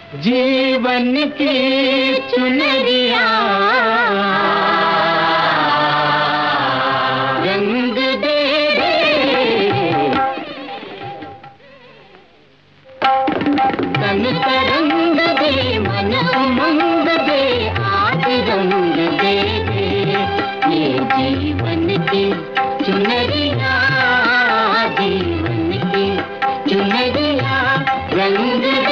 जीवन की चुनरिया रंग दे तन तरंग दे मन उमंग दे आज रंग दे ये जीवन की चुनरिया जीवन की चुनरिया रंग दे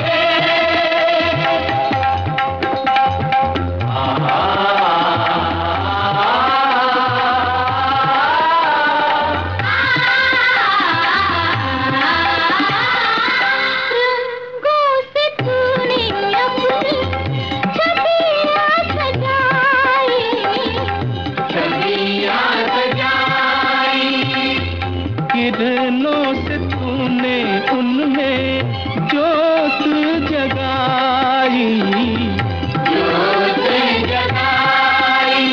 किरणों से तूने उनमें जोत जगाई जोत जगाई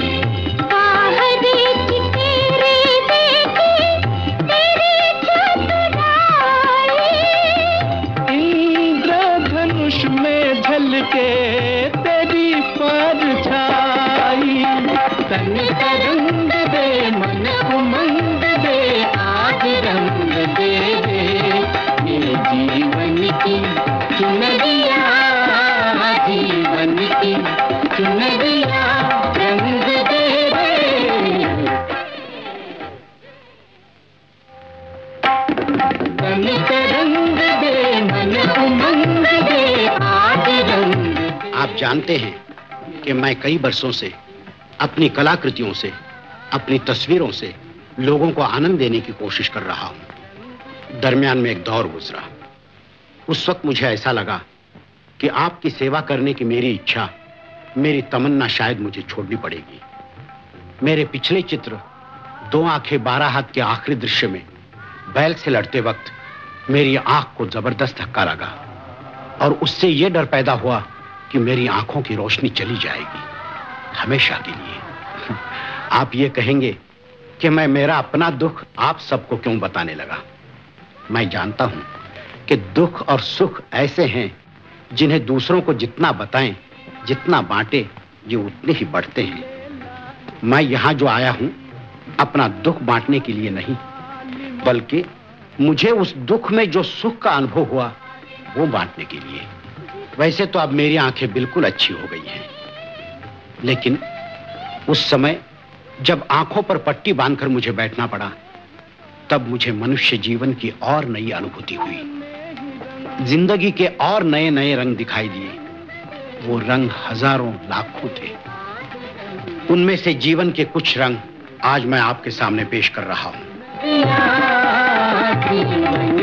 बाहरी तेरे देखी तेरी चतुराई इंद्रधनुष में झलके तेरी परछाई तन तरंग दे मन उमंग दे आज रंग दे ये जीवन की चुनरिया जीवन की चुनरिया रंग दे तन तरंग दे मन उमंग दे आज रंग। आप जानते हैं कि मैं कई बरसों से अपनी कलाकृतियों से, अपनी तस्वीरों से लोगों को आनंद देने की कोशिश कर रहा हूं। दरमियान में एक दौर गुजरा। उस वक्त मुझे ऐसा लगा कि आपकी सेवा करने की मेरी इच्छा, मेरी तमन्ना शायद मुझे छोड़नी पड़ेगी। मेरे पिछले चित्र 2 आंखें 12 हाथ के आखिरी दृश्य में बैल से लड़ते वक्त मेरी आंख को जबरदस्त धक्का लगा और उससे यह डर पैदा हुआ कि मेरी आंखों की रोशनी चली जाएगी हमेशा के लिए। आप ये कहेंगे कि मैं मेरा अपना दुख आप सबको क्यों बताने लगा। मैं जानता हूं कि दुख और सुख ऐसे हैं जिन्हें दूसरों को जितना बताएं, जितना बांटे, ये उतने ही बढ़ते हैं। मैं यहां जो आया हूं अपना दुख बांटने के लिए नहीं, बल्कि मुझे उस दुख में जो सुख का अनुभव हुआ वो बांटने के लिए। वैसे तो अब मेरी आंखें बिल्कुल अच्छी हो गई हैं, लेकिन उस समय जब आंखों पर पट्टी बांधकर मुझे बैठना पड़ा, तब मुझे मनुष्य जीवन की और नई अनुभूति हुई। जिंदगी के और नए नए रंग दिखाई दिए। वो रंग हजारों लाखों थे। उनमें से जीवन के कुछ रंग आज मैं आपके सामने पेश कर रहा हूं।